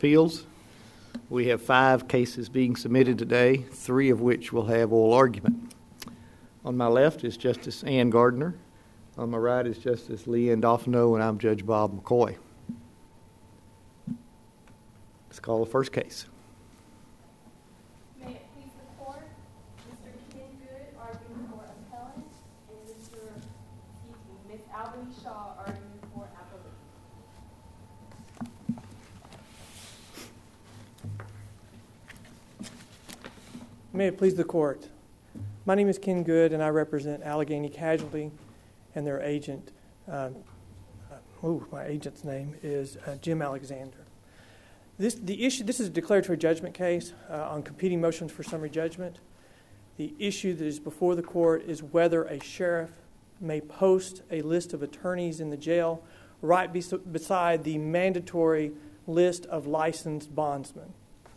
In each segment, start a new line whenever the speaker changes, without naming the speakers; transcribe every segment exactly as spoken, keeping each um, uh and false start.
Appeals. We have five cases being submitted today, three of which will have oral argument. On my left is Justice Ann Gardner. On my right is Justice Lee Ann Dauphineau, and I'm Judge Bob McCoy. Let's call the first case.
May it please the Court, Mister Ken Good arguing for appellant, and Mister excuse me, Miz Albany Shaw arguing for appellate.
May it please the Court. My name is Ken Good, and I represent Allegheny Casualty and their agent. Uh, oh, my agent's name is uh, Jim Alexander. This the issue. This is a declaratory judgment case uh, on competing motions for summary judgment. The issue that is before the Court is whether a sheriff may post a list of attorneys in the jail right bes- beside the mandatory list of licensed bondsmen.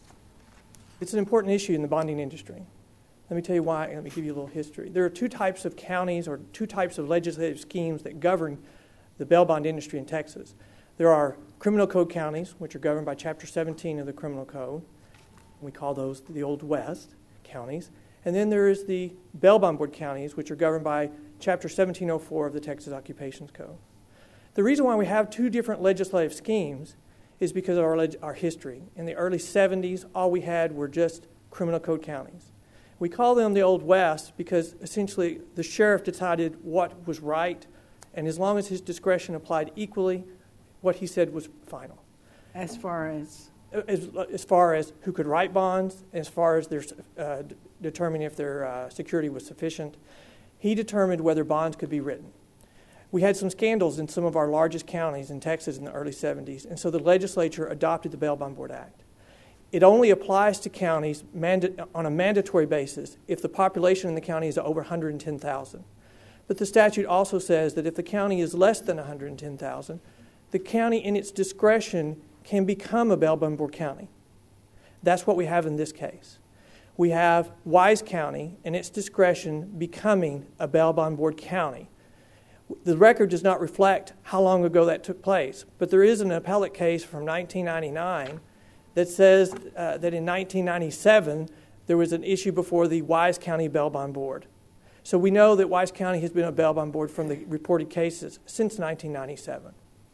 It's an important issue in the bonding industry. Let me tell you why, and let me give you a little history. There are two types of counties or two types of legislative schemes that govern the bail bond industry in Texas. There are criminal code counties, which are governed by Chapter seventeen of the Criminal Code. We call those the Old West counties. And then there is the bail bond board counties, which are governed by Chapter seventeen oh four of the Texas Occupations Code. The reason why we have two different legislative schemes is because of our, leg- our history. In the early seventies, all we had were just criminal code counties. We call them the Old West because essentially the sheriff decided what was right, and as long as his discretion applied equally, what he said was final.
As far as?
As, as far as who could write bonds, as far as their, uh, d- determining if their uh, security was sufficient, he determined whether bonds could be written. We had some scandals in some of our largest counties in Texas in the early seventies, and so the legislature adopted the Bail Bond Board Act. It only applies to counties manda- on a mandatory basis if the population in the county is over one hundred ten thousand. But the statute also says that if the county is less than one hundred ten thousand, the county in its discretion can become a bail bond board county. That's what we have in this case. We have Wise County in its discretion becoming a bail bond board county. The record does not reflect how long ago that took place, but there is an appellate case from nineteen ninety-nine that says uh, that in nineteen ninety-seven there was an issue before the Wise County Bail Bond Board. So we know that Wise County has been a bail bond board from the reported cases since nineteen ninety-seven.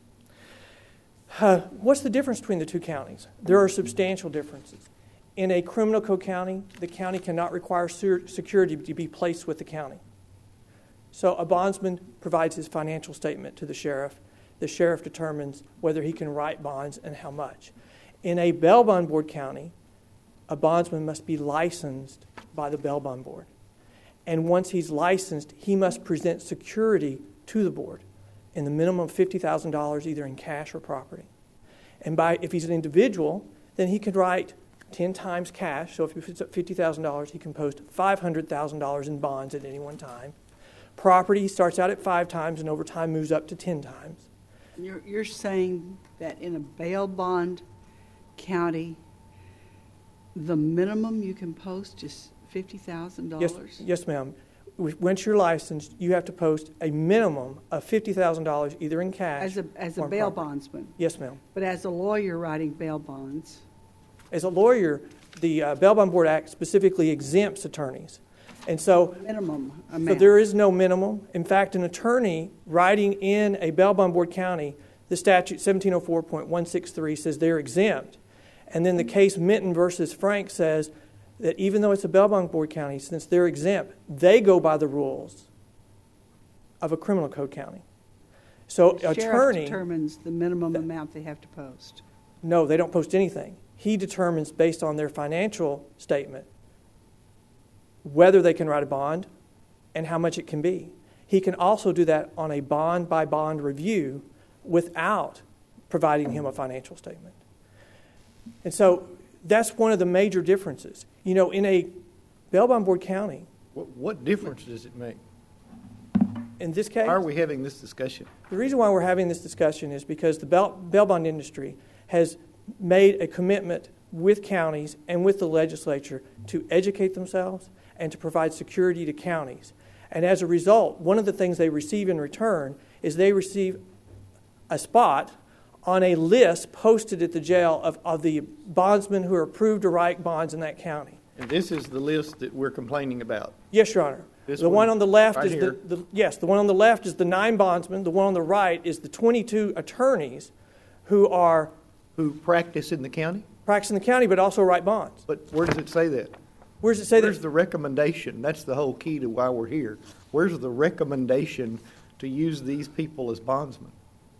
Uh, what's the difference between the two counties? There are substantial differences. In a criminal code county, the county cannot require security to be placed with the county. So a bondsman provides his financial statement to the sheriff. The sheriff determines whether he can write bonds and how much. In a bail bond board county, a bondsman must be licensed by the bail bond board. And once he's licensed, he must present security to the board in the minimum of fifty thousand dollars either in cash or property. And by if he's an individual, then he can write ten times cash. So if he puts up fifty thousand dollars, he can post five hundred thousand dollars in bonds at any one time. Property starts out at five times and over time moves up to ten times.
You're, you're saying that in a bail bond county, the minimum you can post is fifty thousand dollars?
Yes, yes, ma'am. Once you're licensed, you have to post a minimum of fifty thousand dollars either in cash
As a, as a
or in
bail
property.
bondsman?
Yes, ma'am.
But as a lawyer writing bail bonds?
As a lawyer, the uh, Bail Bond Board Act specifically exempts attorneys. And so,
minimum amount.
So there is no minimum. In fact, an attorney writing in a bail bond board county, the statute seventeen oh four point one six three says they're exempt. And then the case Minton versus Frank says that even though it's a bail bond board county, since they're exempt, they go by the rules of a criminal code county. So
the
attorney
sheriff determines the minimum th- amount they have to post.
No, they don't post anything. He determines based on their financial statement whether they can write a bond and how much it can be. He can also do that on a bond-by-bond review without providing him a financial statement. And so that's one of the major differences. You know, in a bail bond board county...
What, what difference does it make?
In this case...
Why are we having this discussion?
The reason why we're having this discussion is because the bail, bail bond industry has made a commitment with counties and with the legislature to educate themselves and to provide security to counties. And as a result, one of the things they receive in return is they receive a spot on a list posted at the jail of, of the bondsmen who are approved to write bonds in that county.
And this is the list that we're complaining about.
Yes, Your Honor.
This
the
one
one on the left
right
is
here.
the, the yes. The one on the left is the nine bondsmen. The one on the right is the twenty-two attorneys who are
Who practice in the county?
practicing the county, but also write bonds.
But where does it say that?
Where does it say
Where's
that?
the recommendation? That's the whole key to why we're here. Where's the recommendation to use these people as bondsmen?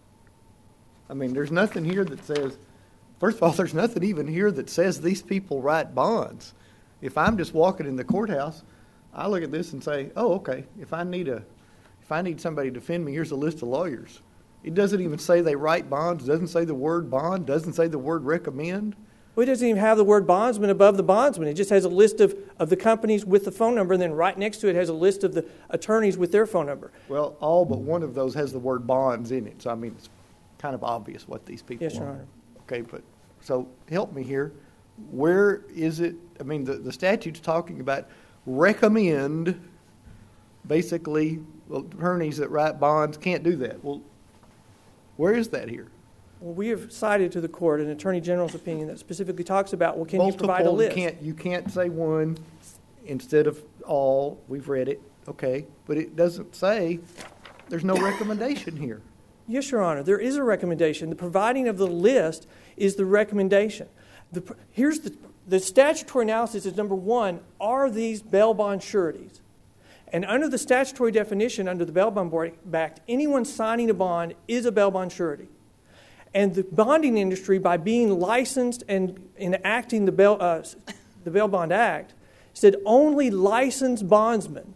I mean, there's nothing here that says, first of all, there's nothing even here that says these people write bonds. If I'm just walking in the courthouse, I look at this and say, oh, okay, if I need a, if I need somebody to defend me, here's a list of lawyers. It doesn't even say they write bonds, doesn't say the word bond, doesn't say the word recommend.
Well, it doesn't even have the word bondsman above the bondsman. It just has a list of, of the companies with the phone number, and then right next to it has a list of the attorneys with their phone number.
Well, all but one of those has the word bonds in it, so I mean, it's kind of obvious what these people
Yes, Your
are.
Honor.
Okay, but, so help me here. Where is it, I mean, the, the statute's talking about recommend, basically, well, attorneys that write bonds can't do that. Well, where is that here?
Well, we have cited to the court an attorney general's opinion that specifically talks about, well, can
Multiple,
you provide a list?
You can't, you can't say one instead of all. We've read it, okay, but it doesn't say, there's no recommendation here.
Yes, Your Honor, there is a recommendation. The providing of the list is the recommendation. The, here's the, the statutory analysis is, number one, are these bail bond sureties? And under the statutory definition, under the Bail Bond Act, anyone signing a bond is a bail bond surety. And the bonding industry, by being licensed and enacting the Bail, uh, the Bail Bond Act, said only licensed bondsmen,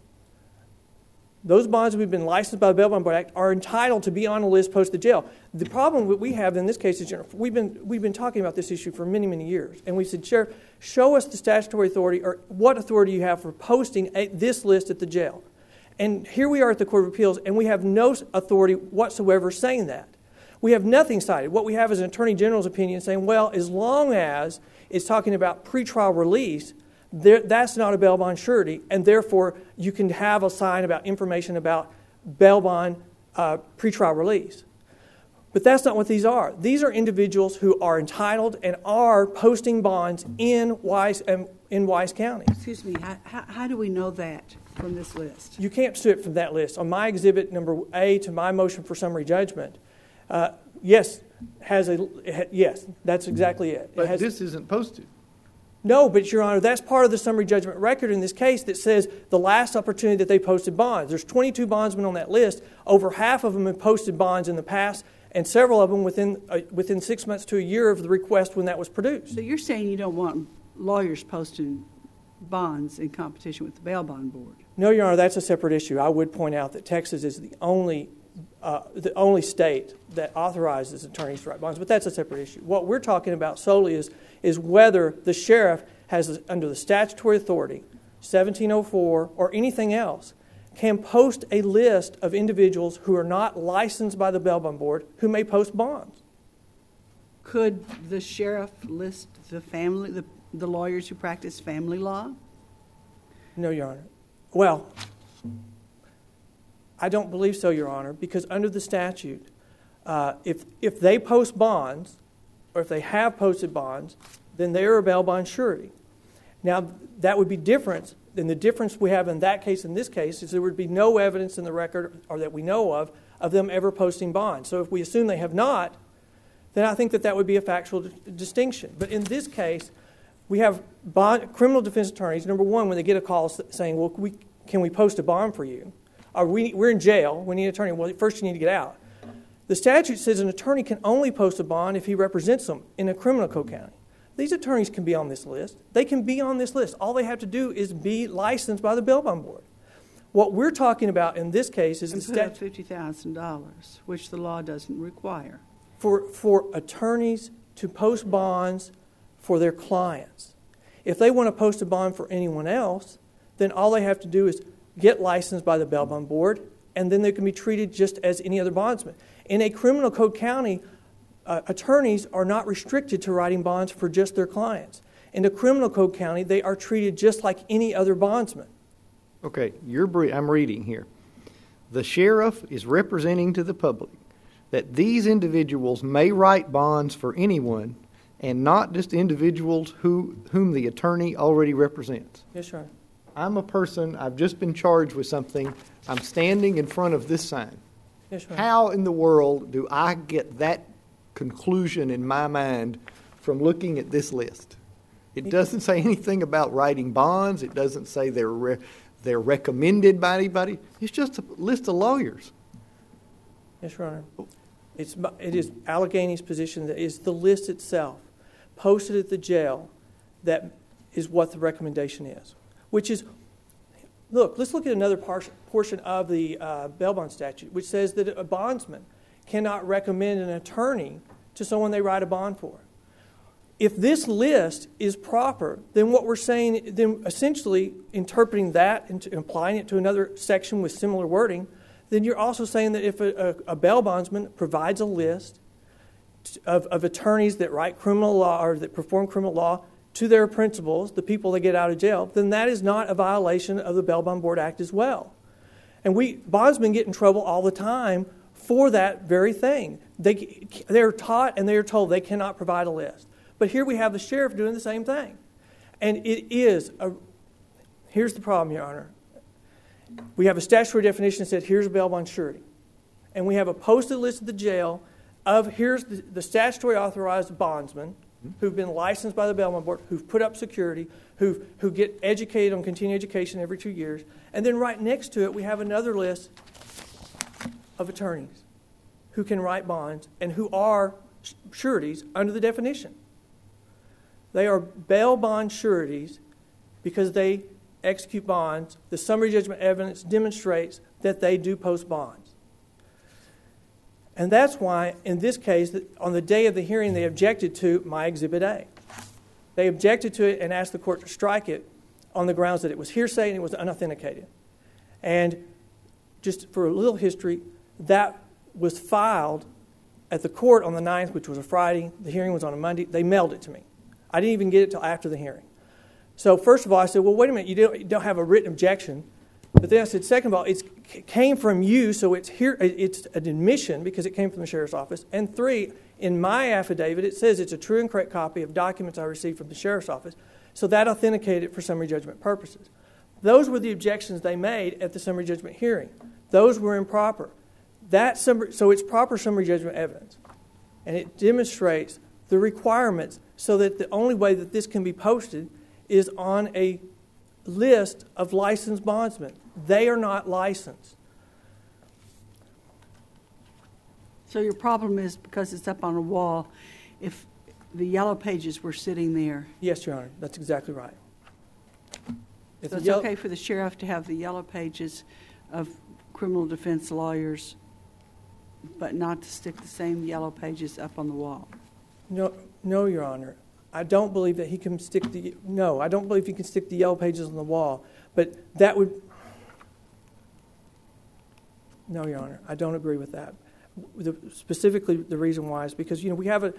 those bonds that have been licensed by the Bail Bond Act, are entitled to be on a list posted to jail. The problem that we have in this case is, we've been, we've been talking about this issue for many, many years. And we said, Sheriff, show us the statutory authority, or what authority you have for posting a, this list at the jail. And here we are at the Court of Appeals, and we have no authority whatsoever saying that. We have nothing cited. What we have is an Attorney General's opinion saying, well, as long as it's talking about pretrial release, there, that's not a bail bond surety, and therefore you can have a sign about information about bail bond uh, pretrial release. But that's not what these are. These are individuals who are entitled and are posting bonds in Wise, um, in Wise County.
Excuse me, how, how, how do we know that from this list?
You can't do it from that list. On my exhibit number A to my motion for summary judgment, uh, yes, has a yes, that's exactly it.
But
it has,
this isn't posted.
No, but Your Honor, that's part of the summary judgment record in this case that says the last opportunity that they posted bonds. There's twenty-two bondsmen on that list. Over half of them have posted bonds in the past, and several of them within uh, within six months to a year of the request when that was produced.
So you're saying you don't want lawyers posting bonds in competition with the Bail Bond Board?
No, Your Honor, that's a separate issue. I would point out that Texas is the only uh, the only state that authorizes attorneys to write bonds, but that's a separate issue. What we're talking about solely is is whether the sheriff has, under the statutory authority, seventeen oh four or anything else, can post a list of individuals who are not licensed by the Bail Bond Board who may post bonds.
Could the sheriff list the family, the, the lawyers who practice family law?
No, Your Honor. Well, I don't believe so, Your Honor, because under the statute, uh, if if they post bonds, or if they have posted bonds, then they are a bail bond surety. Now, that would be different. And the difference we have in that case and this case is there would be no evidence in the record, or that we know of, of them ever posting bonds. So if we assume they have not, then I think that that would be a factual d- distinction. But in this case, we have bond, criminal defense attorneys, number one, when they get a call saying, well, we, can we post a bond for you? Or we, we're in jail, we need an attorney. Well, first you need to get out. The statute says an attorney can only post a bond if he represents them in a criminal code county. These attorneys can be on this list. They can be on this list. All they have to do is be licensed by the Bail Bond Board. What we're talking about in this case is
And
the
put up
statute
fifty thousand dollars, which the law doesn't require.
for, for attorneys to post bonds for their clients. If they want to post a bond for anyone else, then all they have to do is get licensed by the Bail Bond Board, and then they can be treated just as any other bondsman. In a criminal code county, uh, attorneys are not restricted to writing bonds for just their clients. In a criminal code county, they are treated just like any other bondsman.
Okay, you're, I'm reading here. The sheriff is representing to the public that these individuals may write bonds for anyone and not just individuals who, whom the attorney already represents.
Yes, Your Honor.
I'm a person, I've just been charged with something, I'm standing in front of this sign.
Yes, Your Honor.
How in the world do I get that conclusion in my mind from looking at this list? It doesn't say anything about writing bonds. It doesn't say they're re- they're recommended by anybody. It's just a list of lawyers.
Yes, Your Honor. It's, it is Allegheny's position that is the list itself posted at the jail that is what the recommendation is, which is, look, let's look at another par- portion of the uh, bail bond statute, which says that a bondsman cannot recommend an attorney to someone they write a bond for. If this list is proper, then what we're saying, then essentially interpreting that and applying it to another section with similar wording, then you're also saying that if a, a, a bail bondsman provides a list of, of attorneys that write criminal law or that perform criminal law to their principals, the people that get out of jail, then that is not a violation of the Bail Bond Board Act as well. And we bondsmen get in trouble all the time for that very thing. They, they're taught and they are told they cannot provide a list. But here we have the sheriff doing the same thing. And it is a, here's the problem, Your Honor. We have a statutory definition that says here's a bail bond surety. And we have a posted list at the jail of here's the, the statutory authorized bondsmen who've been licensed by the Bail Bond Board, who've put up security, who who get educated on continuing education every two years. And then right next to it, we have another list of attorneys who can write bonds and who are sureties under the definition. They are bail bond sureties because they execute bonds. The summary judgment evidence demonstrates that they do post bonds. And that's why, in this case, on the day of the hearing, they objected to my Exhibit A. They objected to it and asked the court to strike it on the grounds that it was hearsay and it was unauthenticated. And just for a little history, that was filed at the court on the ninth, which was a Friday. The hearing was on a Monday. They mailed it to me. I didn't even get it until after the hearing. So first of all, I said, well, wait a minute, you don't, you don't have a written objection. But then I said, second of all, it's, it came from you, so it's here. It's an admission because it came from the sheriff's office. And three, in my affidavit, it says it's a true and correct copy of documents I received from the sheriff's office. So that authenticated it for summary judgment purposes. Those were the objections they made at the summary judgment hearing. Those were improper. That summary, so it's proper summary judgment evidence. And it demonstrates the requirements so that the only way that this can be posted is on a list of licensed bondsmen. They are not licensed.
So your problem is because it's up on a wall, if the yellow pages were sitting there.
Yes, Your Honor, that's exactly right. If
So it's
yellow,
okay for the sheriff to have the yellow pages of criminal defense lawyers, but not to stick the same yellow pages up on the wall.
No, no, Your Honor. I don't believe that he can stick the, no, I don't believe he can stick the yellow pages on the wall. But that would, no, Your Honor, I don't agree with that. The, specifically, the reason why is because, you know, we have a,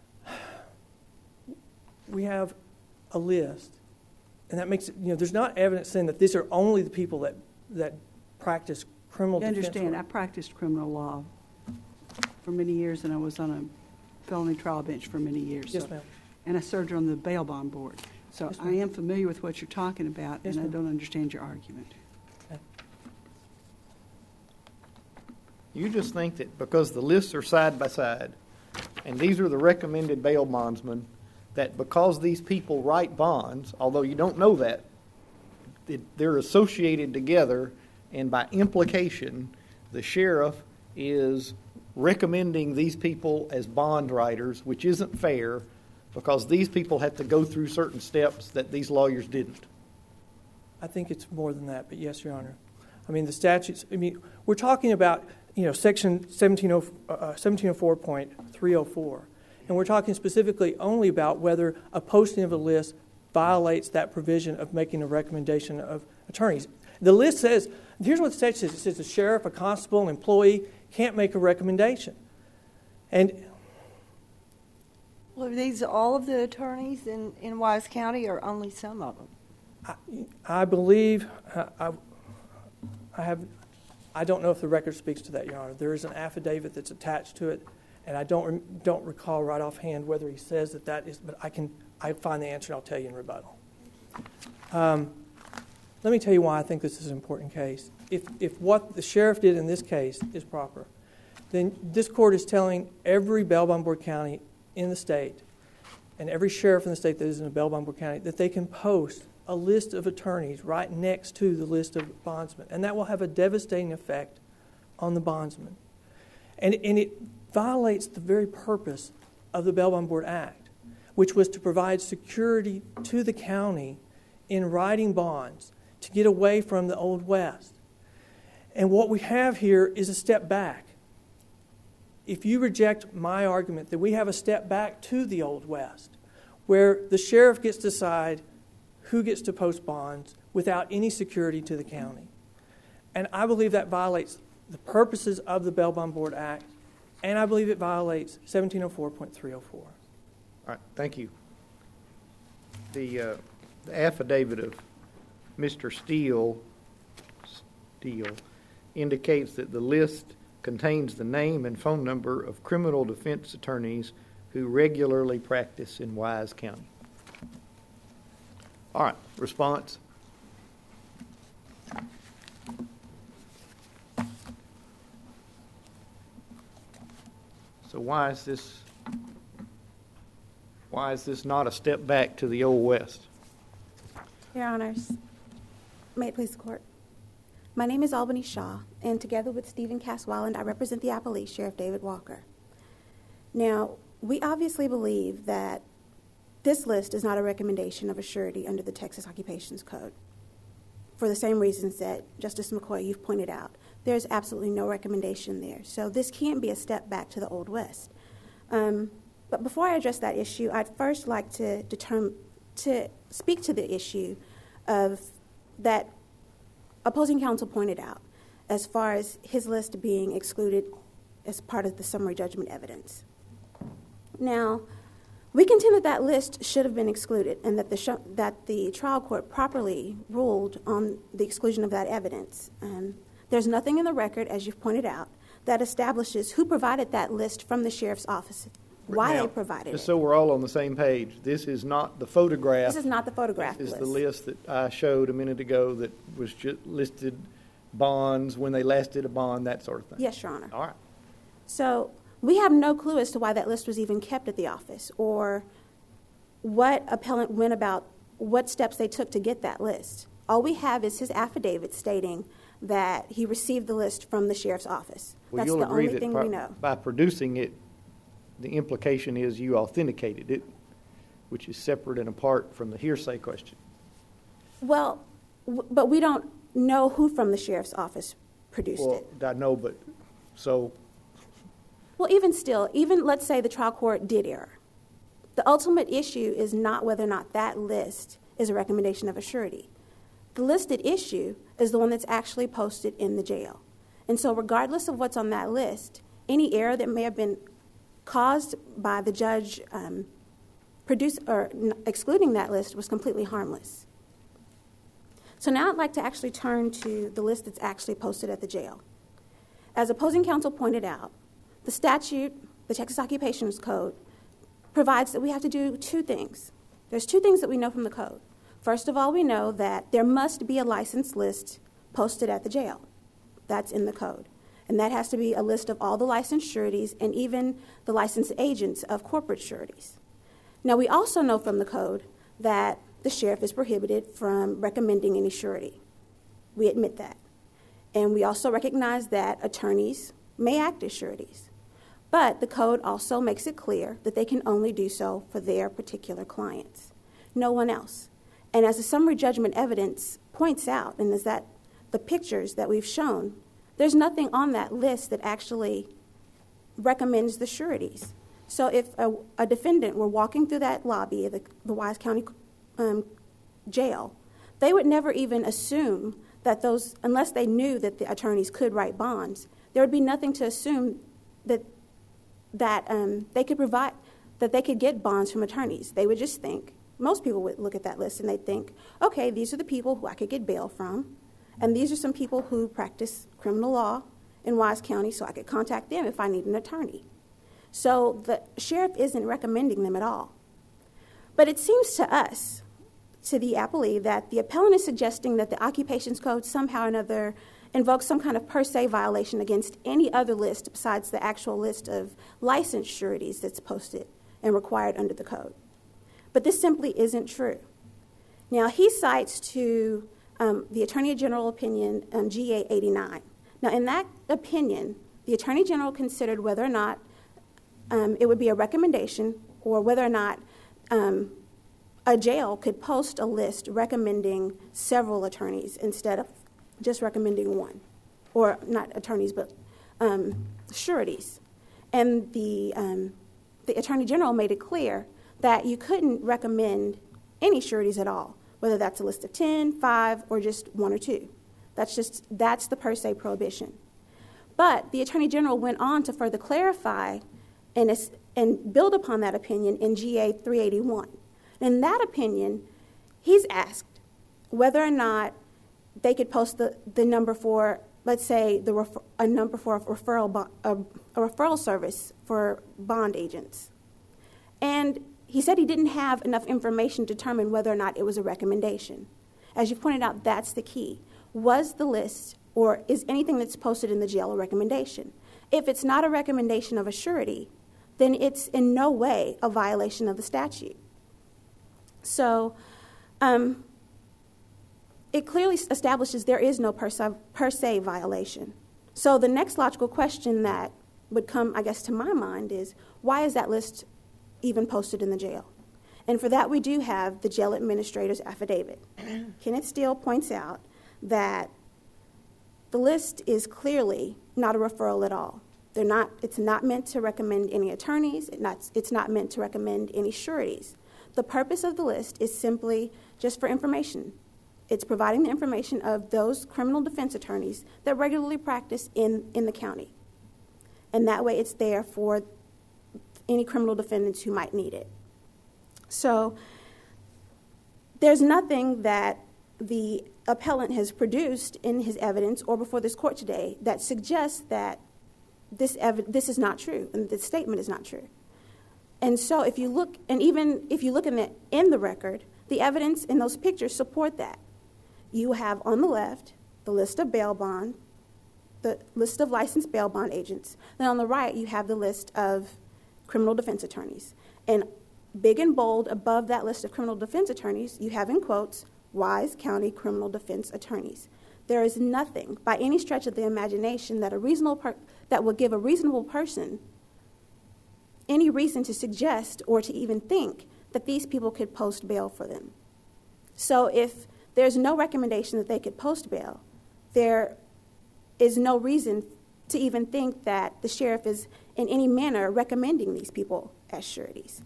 we have a list, and that makes it, you know, there's not evidence saying that these are only the people that, that practice criminal
You
defense.
understand,
work.
I practiced criminal law for many years, and I was on a felony trial bench for many years.
Yes,
so,
ma'am.
and I served on the bail bond board. So
Yes,
I
ma'am.
am familiar with what you're talking about,
Yes,
and I
ma'am.
don't understand your argument.
You just think that because the lists are side by side, and these are the recommended bail bondsmen, that because these people write bonds, although you don't know that, it, they're associated together, and by implication, the sheriff is recommending these people as bond writers, which isn't fair because these people have to go through certain steps that these lawyers didn't.
I think it's more than that, but yes, Your Honor. I mean, the statutes, I mean, we're talking about, you know, Section seventeen oh four point three oh four, and we're talking specifically only about whether a posting of a list violates that provision of making a recommendation of attorneys. The list says, here's what the statute says. It says the sheriff, a constable, an employee can't make a recommendation. And
Well, are these all of the attorneys in, in Wise County or only some of them?
I, I believe, I, I, I have, I don't know if the record speaks to that, Your Honor. There is an affidavit that's attached to it, and I don't don't recall right offhand whether he says that that is, but I can I find the answer and I'll tell you in rebuttal. Um, let me tell you why I think this is an important case. If if what the sheriff did in this case is proper, then this court is telling every bail-bondsman county in the state and every sheriff in the state that is in a bail-bondsman county that they can post a list of attorneys right next to the list of bondsmen, and that will have a devastating effect on the bondsman. And, and it violates the very purpose of the Bail Bond Board Act, which was to provide security to the county in writing bonds to get away from the Old West. And what we have here is a step back. If you reject my argument that we have a step back to the Old West, where the sheriff gets to decide who gets to post bonds without any security to the county. And I believe that violates the purposes of the Bail Bond Board Act, and I believe it violates seventeen oh four point three oh four.
All right, thank you. The, uh, the affidavit of Mister Steele, Steele indicates that the list contains the name and phone number of criminal defense attorneys who regularly practice in Wise County. All right, response? So why is this, why is this not a step back to the Old West?
Your Honors, may it please the Court. My name is Albany Shaw, and together with Stephen Caswelland, I represent the appellee, Sheriff David Walker. Now, we obviously believe that this list is not a recommendation of a surety under the Texas Occupations Code. For the same reasons that Justice McCoy, you've pointed out, there's absolutely no recommendation there. So this can't be a step back to the Old West. Um, but before I address that issue, I'd first like to determine, to speak to the issue of that opposing counsel pointed out as far as his list being excluded as part of the summary judgment evidence. Now, we contend that that list should have been excluded and that the, sh- that the trial court properly ruled on the exclusion of that evidence. Um, there's nothing in the record, as you've pointed out, that establishes who provided that list from the sheriff's office, why
Now,
they provided
just
it.
so we're all on the same page, this is not the photograph.
This is not the photograph
This is
list.
the list that I showed a minute ago that was just listed bonds, when they last did a bond, that sort of thing.
Yes, Your Honor.
All right.
So we have no clue as to why that list was even kept at the office or what appellant went about, what steps they took to get that list. All we have is his affidavit stating that he received the list from the sheriff's office.
Well,
That's
you'll
the
agree
only
that
thing
by,
we know.
by producing it, the implication is you authenticated it, which is separate and apart from the hearsay question.
Well, w- but we don't know who from the sheriff's office produced
Well,
it.
I know, but so
Well, even still, even let's say the trial court did err. The ultimate issue is not whether or not that list is a recommendation of a surety. The listed issue is the one that's actually posted in the jail. And so regardless of what's on that list, any error that may have been caused by the judge um, produce, or n- excluding that list was completely harmless. So now I'd like to actually turn to the list that's actually posted at the jail. As opposing counsel pointed out, the statute, the Texas Occupations Code, provides that we have to do two things. There's two things that we know from the code. First of all, we know that there must be a license list posted at the jail. That's in the code. And that has to be a list of all the licensed sureties and even the licensed agents of corporate sureties. Now, we also know from the code that the sheriff is prohibited from recommending any surety. We admit that. And we also recognize that attorneys may act as sureties. But the code also makes it clear that they can only do so for their particular clients, no one else. And as the summary judgment evidence points out, and as that the pictures that we've shown, there's nothing on that list that actually recommends the sureties. So if a, a defendant were walking through that lobby of the, the Wise County um, jail, they would never even assume that those, unless they knew that the attorneys could write bonds, there would be nothing to assume that that um, they could provide, that they could get bonds from attorneys. They would just think, most people would look at that list and they'd think, okay, these are the people who I could get bail from, And these are some people who practice criminal law in Wise County, so I could contact them if I need an attorney. So the sheriff isn't recommending them at all. But it seems to us, to the appellee, that the appellant is suggesting that the Occupations Code somehow or another invokes some kind of per se violation against any other list besides the actual list of licensed sureties that's posted and required under the code. But this simply isn't true. Now, he cites to um, the Attorney General opinion on G A eighty-nine. Now, in that opinion, the Attorney General considered whether or not um, it would be a recommendation or whether or not um, a jail could post a list recommending several attorneys instead of just recommending one, or not attorneys, but um, sureties. And the, um, the Attorney General made it clear that you couldn't recommend any sureties at all, whether that's a list of ten, five, or just one or two. That's just, that's the per se prohibition. But the Attorney General went on to further clarify and, and build upon that opinion in G A three eighty-one. In that opinion, he's asked whether or not they could post the, the number for, let's say, the refer, a number for a referral, bond, a, a referral service for bond agents. And he said he didn't have enough information to determine whether or not it was a recommendation. As you pointed out, that's the key. Was the list or is anything that's posted in the jail a recommendation? If it's not a recommendation of a surety, then it's in no way a violation of the statute. So um, it clearly establishes there is no per se, per se violation. So the next logical question that would come, I guess, to my mind is, why is that list even posted in the jail? And for that, we do have the jail administrator's affidavit. Kenneth Steele points out that the list is clearly not a referral at all. They're not, it's not meant to recommend any attorneys. It not, it's not meant to recommend any sureties. The purpose of the list is simply just for information. It's providing the information of those criminal defense attorneys that regularly practice in, in the county. And that way it's there for any criminal defendants who might need it. So there's nothing that the appellant has produced in his evidence or before this court today that suggests that this ev- this is not true and this statement is not true. And so if you look, and even if you look in the, in the record, the evidence in those pictures support that. You have on the left the list of bail bond, the list of licensed bail bond agents. Then on the right, you have the list of criminal defense attorneys. And big and bold above that list of criminal defense attorneys, you have in quotes, Wise County criminal defense attorneys. There is nothing by any stretch of the imagination that a reasonable per- that would give a reasonable person any reason to suggest or to even think that these people could post bail for them. So if there's no recommendation that they could post bail, there is no reason to even think that the sheriff is in any manner recommending these people as sureties.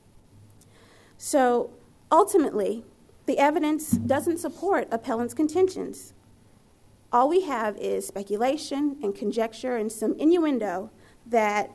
So ultimately, the evidence doesn't support appellant's contentions. All we have is speculation and conjecture and some innuendo that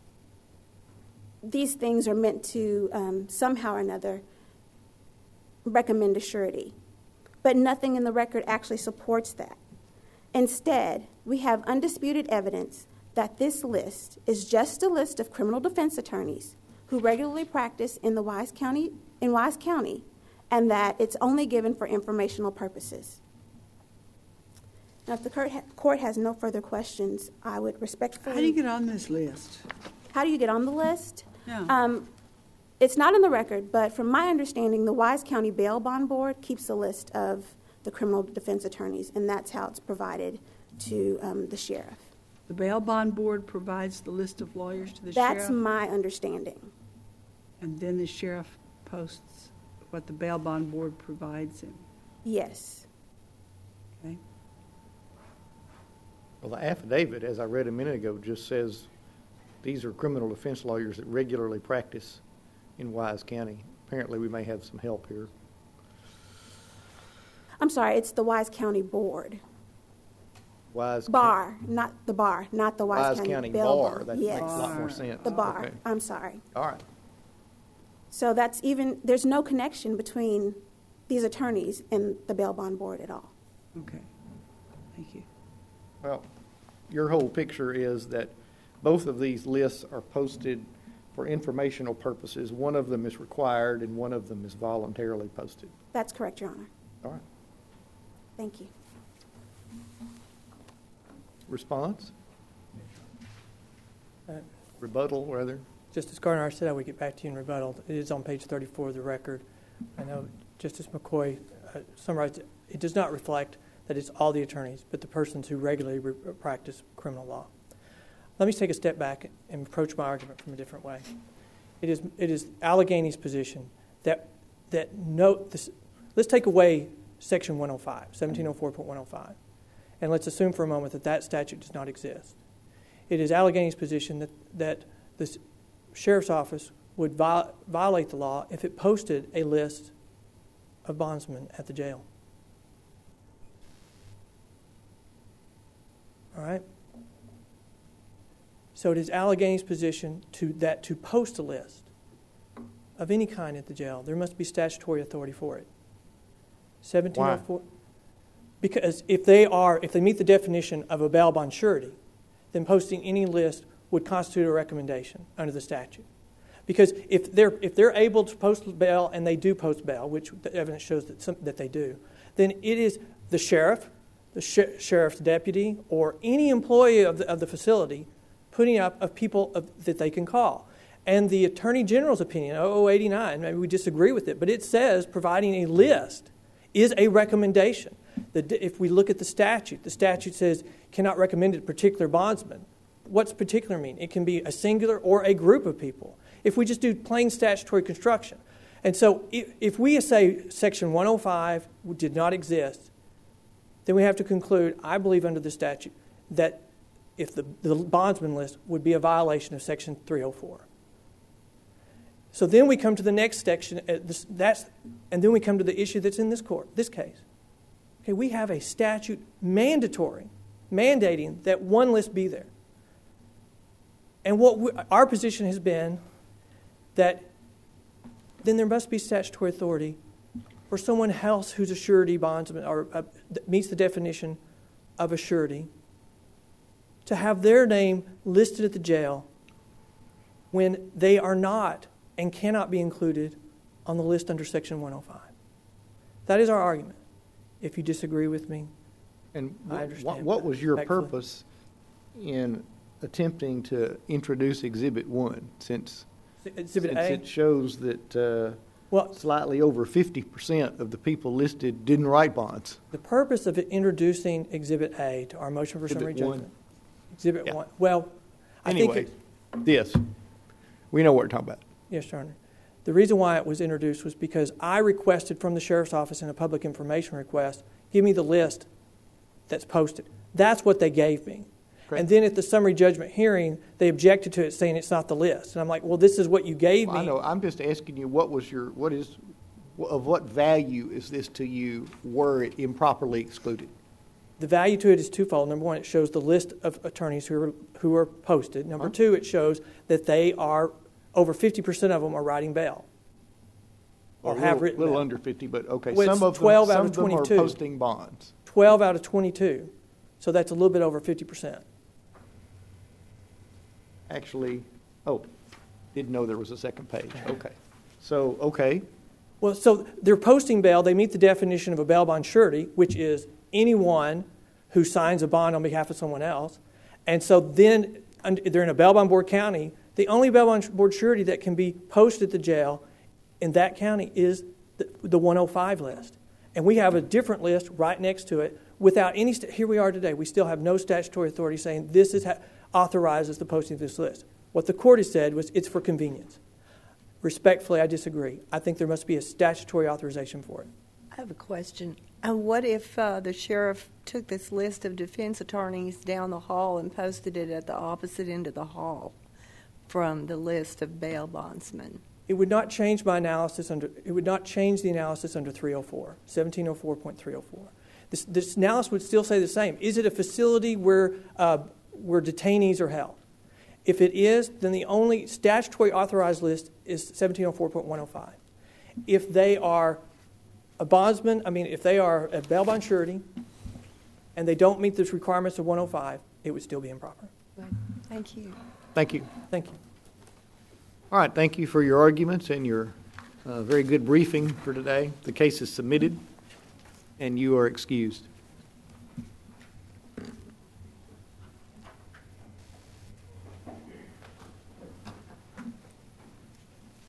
these things are meant to um, somehow or another recommend a surety. But nothing in the record actually supports that. Instead, we have undisputed evidence that this list is just a list of criminal defense attorneys who regularly practice in the Wise County, in Wise County, and that it's only given for informational purposes. Now, if the court, ha- court has no further questions, I would respectfully...
How do you get on this list?
How do you get on the list?
Yeah.
Um, it's not in the record, but from my understanding, the Wise County Bail Bond Board keeps a list of the criminal defense attorneys, and that's how it's provided to um, the sheriff.
The bail bond board provides the list of lawyers to the
That's
sheriff?
my understanding.
And then the sheriff posts what the bail bond board provides him?
Yes.
Okay.
Well, the affidavit, as I read a minute ago, just says these are criminal defense lawyers that regularly practice in Wise County. Apparently, we may have some help here.
I'm sorry, it's the Wise County Board.
Wise
Bar, not the bar, not the Wise,
Wise County,
County Bail
Bar.
Bond.
That
Yes.
makes a lot more sense.
The bar.
Okay.
I'm sorry.
All right.
So that's even, there's no connection between these attorneys and the Bail Bond Board at all.
Okay. Thank you.
Well, your whole picture is that both of these lists are posted for informational purposes. One of them is required and one of them is voluntarily posted.
That's correct, Your Honor.
All right.
Thank you.
Response?
Uh,
Rebuttal, rather?
Justice Gardner, I said I would get back to you in rebuttal. It is on page thirty-four of the record. I know Justice McCoy uh, summarized it. It does not reflect that it's all the attorneys, but the persons who regularly re- practice criminal law. Let me take a step back and approach my argument from a different way. It is it is Allegheny's position that that note this. Let's take away Section one oh five, seventeen oh four point one oh five, and let's assume for a moment that that statute does not exist. It is Allegheny's position that that the sheriff's office would viol- violate the law if it posted a list of bondsmen at the jail. All right. So it is Allegheny's position to that to post a list of any kind at the jail, there must be statutory authority for it. seventeen oh four. Why? Because if they are, if they meet the definition of a bail bond surety, then posting any list would constitute a recommendation under the statute. Because if they're if they're able to post bail, and they do post bail, which the evidence shows that some, that they do, then it is the sheriff, the sh- sheriff's deputy, or any employee of the, of the facility putting up of people of, that they can call. And the Attorney General's opinion, oh oh eighty-nine, maybe we disagree with it, but it says providing a list is a recommendation. The, if we look at the statute, the statute says cannot recommend a particular bondsman. What's particular mean? It can be a singular or a group of people. If we just do plain statutory construction. And so if, if we say Section one oh five did not exist, then we have to conclude, I believe under the statute, that if the, the bondsman list would be a violation of Section three oh four. So then we come to the next section, uh, this, that's, and then we come to the issue that's in this court, this case. Okay, we have a statute mandatory, mandating that one list be there. And what we, our position has been that then there must be statutory authority for someone else who's a surety bondsman or uh, meets the definition of a surety to have their name listed at the jail when they are not and cannot be included on the list under Section one oh five. That is our argument. If you disagree with me,
and
I
wh-
understand.
what was your
respectfully.
purpose in attempting to introduce Exhibit one, since,
Exhibit
since
A,
it shows that uh,
well,
slightly over fifty percent of the people listed didn't write bonds?
the purpose of it introducing Exhibit A to our motion for summary
Exhibit one.
judgment. Exhibit
Yeah.
one. Well, I
Anyway,
think it,
this, we know what we're talking about.
yes, Your Honor. The reason why it was introduced was because I requested from the Sheriff's Office in a public information request, give me the list that's posted. That's what they gave me.
Correct.
And then at the summary judgment hearing, they objected to it, saying it's not the list. And I'm like, well, this is what you gave
Well, I
me.
know, I'm just asking you, what was your, what is, of what value is this to you were it improperly excluded?
The value to it is twofold. Number one, it shows the list of attorneys who are, who are posted. Number
Huh?
two, it shows that they are, over fifty percent of them are writing bail. Or
A
have
little-
written
little
bail.
under fifty, but okay.
Well, it's
Some of them,
twelve out
some
of
of them are
twenty-two.
posting bonds.
twelve out of twenty-two. So that's a little bit over fifty percent.
Actually, oh, didn't know there was a second page. Okay. So, okay,
Well, so they're posting bail. They meet the definition of a bail bond surety, which is anyone who signs a bond on behalf of someone else. And so then un- they're in a bail bond board county. The only bail bond board surety that can be posted at the jail in that county is the, the one oh five list. And we have a different list right next to it without any, st- here we are today. We still have no statutory authority saying this is ha- authorizes the posting of this list. What the court has said was it's for convenience. Respectfully, I disagree. I think there must be a statutory authorization for it.
I have a question. And what if uh, the sheriff took this list of defense attorneys down the hall and posted it at the opposite end of the hall from the list of bail bondsmen?
It would not change my analysis under, it would not change the analysis under three oh four, seventeen oh four point three oh four. This, this analysis would still say the same. Is it a facility where, uh, where detainees are held? If it is, then the only statutory authorized list is seventeen oh four point one oh five. If they are a bondsman, I mean, if they are a bail bond surety, and they don't meet the requirements of one oh five, it would still be improper.
Thank you.
Thank you.
Thank you.
All right, thank you for your arguments and your uh, very good briefing for today. The case is submitted, and you are excused.